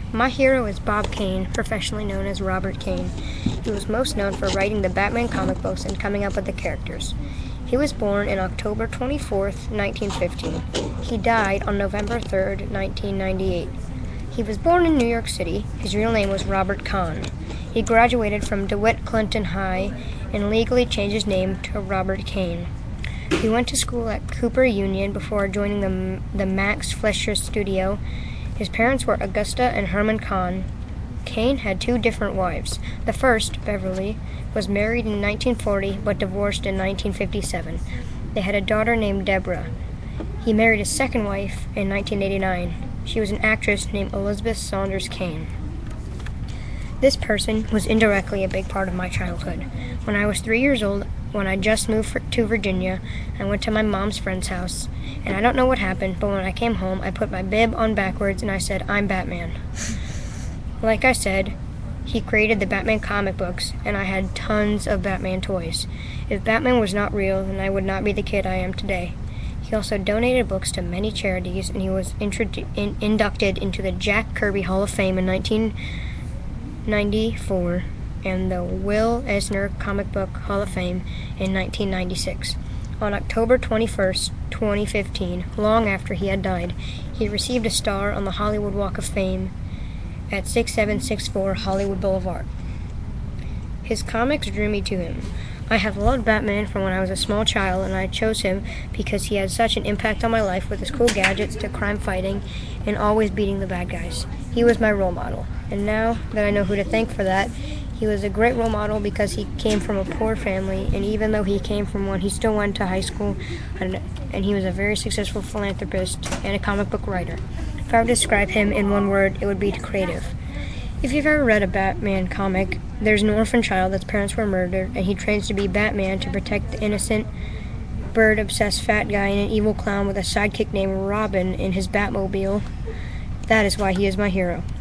My hero is Bob Kane, professionally known as Robert Kane. He was most known for writing the Batman comic books and coming up with the characters. He was born on October 24th, 1915. He died on November 3rd, 1998. He was born in New York City. His real name was Robert Kahn. He graduated from DeWitt Clinton High and legally changed his name to Robert Kane. He went to school at Cooper Union before joining the Max Fleischer Studio. His parents were Augusta and Herman Kahn. Kane had two different wives. The first, Beverly, was married in 1940 but divorced in 1957. They had a daughter named Deborah. He married his second wife in 1989. She was an actress named Elizabeth Saunders Kane. This person was indirectly a big part of my childhood. When I was 3 years old, when I just moved to Virginia, I went to my mom's friend's house, and I don't know what happened, but when I came home, I put my bib on backwards and I said, "I'm Batman." Like I said, he created the Batman comic books, and I had tons of Batman toys. If Batman was not real, then I would not be the kid I am today. He also donated books to many charities, and he was inducted into the Jack Kirby Hall of Fame in 1994 and the Will Eisner Comic Book Hall of Fame in 1996. On October 21st, 2015, long after he had died, he received a star on the Hollywood Walk of Fame at 6764 Hollywood Boulevard. His comics drew me to him. I have loved Batman from when I was a small child, and I chose him because he had such an impact on my life with his cool gadgets to crime fighting and always beating the bad guys. He was my role model, and now that I know who to thank for that, he was a great role model because he came from a poor family, and even though he came from one, he still went to high school, and he was a very successful philanthropist and a comic book writer. If I would describe him in one word, it would be creative. If you've ever read a Batman comic, there's an orphan child that's parents were murdered, and he trains to be Batman to protect the innocent, bird-obsessed fat guy and an evil clown with a sidekick named Robin in his Batmobile. That is why he is my hero.